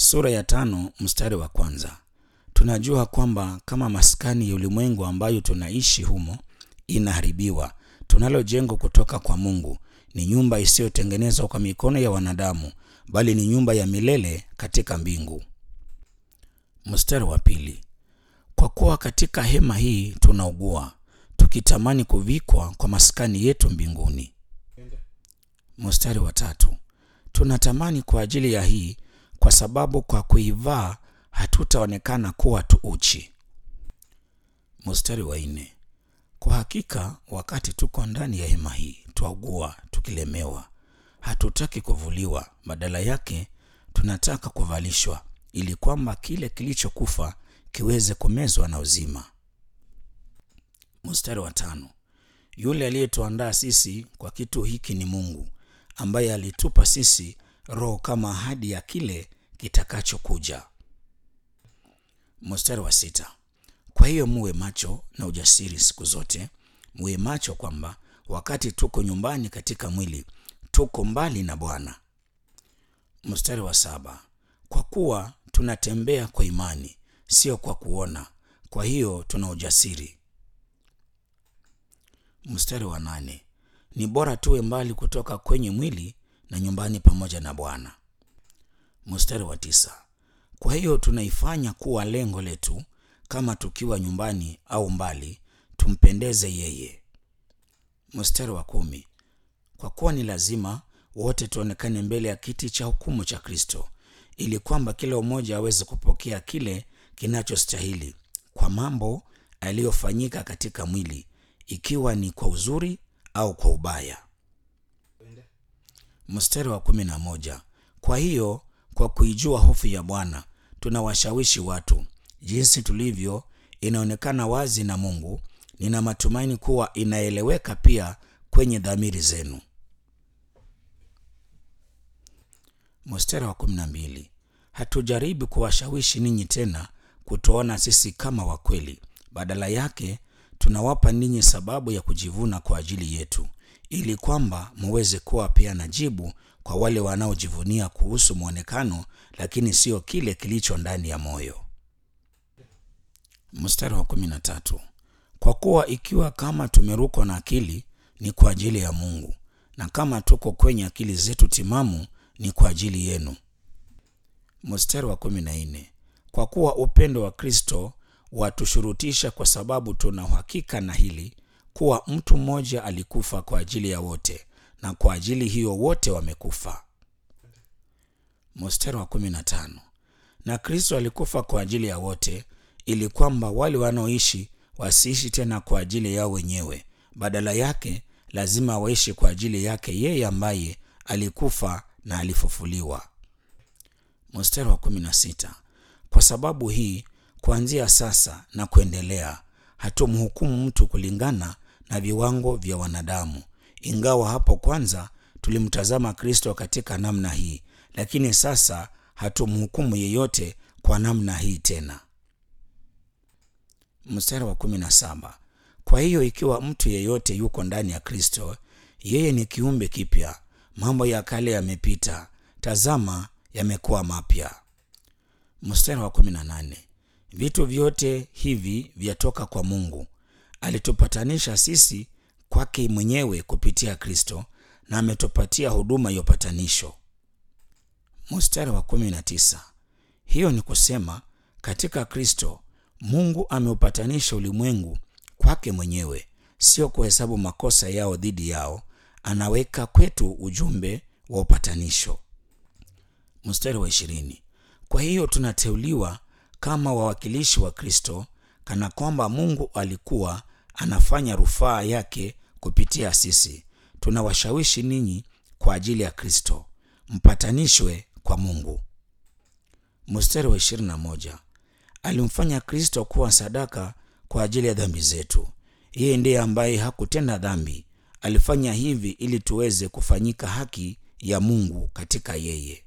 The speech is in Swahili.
Sura ya 5 mstari wa kwanza. Tunajua kwamba kama maskani ya ulimwengu ambayo tunaishi humo inaharibiwa, tunalo jengo kutoka kwa Mungu, ni nyumba isiyotengenezwa kwa mikono ya wanadamu, bali ni nyumba ya milele katika mbingu. Mstari wa pili. Kwa kuwa katika hema hii tunaugua, tukitamani kuvikwa kwa maskani yetu mbinguni. Mstari wa tatu. Tunatamani kwa ajili ya hii, kwa sababu kwa kuivaa hatutaonekana kuwa tu uchi. Mstari wa nne. Kwa hakika wakati tuko ndani ya hema hii twaugua, tukilemewa. Hatutaki kuvuliwa, badala yake tunataka kuvalishwa, ili kwamba kile kilichokufa kiweze kumezwa na uzima. Mstari wa tano. Yule aliyetuandaa sisi kwa kitu hiki ni Mungu, ambaye alitupa sisi Roho kama ahadi ya kile kitakachokuja. Mstari wa sita. Kwa hiyo muwe macho na ujasiri siku zote, muwe macho kwamba wakati tuko nyumbani katika mwili, tuko mbali na Bwana. Mstari wa saba. Kwa kuwa tunatembea kwa imani, sio kwa kuona, kwa hiyo tuna ujasiri. Mstari wa nane. Ni bora tuwe mbali kutoka kwenye mwili na nyumbani pamoja na Bwana. Mstari wa tisa. Kwa hiyo tunaifanya kuwa lengo letu, kama tukiwa nyumbani au mbali, tumpendeze yeye. Mstari wa kumi. Kwa kuwa ni lazima wote tuonekane mbele ya kiti cha hukumu cha Kristo, ili kwamba kila mmoja aweze kupokea kile kinachostahili kwa mambo aliyofanyika katika mwili, ikiwa ni kwa uzuri au kwa ubaya. Mstari wa 11. Kwa hiyo kwa kuijua hofu ya Bwana tunawashawishi watu. Jinsi tulivyo inaonekana wazi na Mungu, nina matumaini kuwa inaeleweka pia kwenye dhamiri zenu. Mstari wa 12. Hatujaribu kuwashawishi ninyi tena kutoona sisi kama wakweli, badala yake tunawapa ninyi sababu ya kujivuna kwa ajili yetu, ili kwamba muweze kuwa pia na jibu kwa wale wanaojivunia kuhusu mwonekano, lakini sio kile kilicho ndani ya moyo. Mstari wa 13. Kwa kuwa ikiwa kama tumerukwa na akili ni kwa ajili ya Mungu, na kama tuko kwenye akili zetu timamu ni kwa ajili yenu. Mstari wa 14. Kwa kuwa upendo wa Kristo watushurutisha, kwa sababu tuna uhakika na hili, kuwa mtu mmoja alikufa kwa ajili ya wote, na kwa ajili hiyo wote wamekufa. Mstari wa 15. Na Kristo alikufa kwa ajili ya wote, ili kwamba wale wanaoishi wasiishi tena kwa ajili yao wenyewe, badala yake lazima waishi kwa ajili yake yeye ambaye alikufa na alifufuliwa. Mstari wa 16. Kwa sababu hii, kuanzia sasa na kuendelea, hatumhukumu mtu kulingana na viwango vya wanadamu, ingawa hapo kwanza tulimtazama Kristo katika namna hii, lakini sasa hatumhukumu yeyote kwa namna hii tena. Mstari wa 17. Kwa hiyo ikiwa mtu yeyote yuko ndani ya Kristo, yeye ni kiumbe kipya, mambo ya kale yamepita, tazama yamekuwa mapya. Mstari wa 18. Vitu vyote hivi vyatoka kwa Mungu, alitupatanisha sisi kwake mwenyewe kupitia Kristo, na ametupatia huduma ya upatanisho. Mstari wa 19. Hiyo ni kusema katika Kristo Mungu ameupatanisha ulimwengu kwake mwenyewe, sio kuhesabu makosa yao dhidi yao. Anaweka kwetu ujumbe wa upatanisho. Mstari wa 20. Kwa hiyo tunateuliwa kama wawakilishi wa Kristo, kana kwamba Mungu alikuwa anafanya rufaa yake kupitia sisi. Tunawashawishi ninyi kwa ajili ya Kristo, mpatanishwe kwa Mungu. Mstari wa 21. Alimfanya Kristo kuwa sadaka kwa ajili ya dhambi zetu. Yeye ndiye ambaye hakutenda dhambi, alifanya hivi ili tuweze kufanyika haki ya Mungu katika yeye.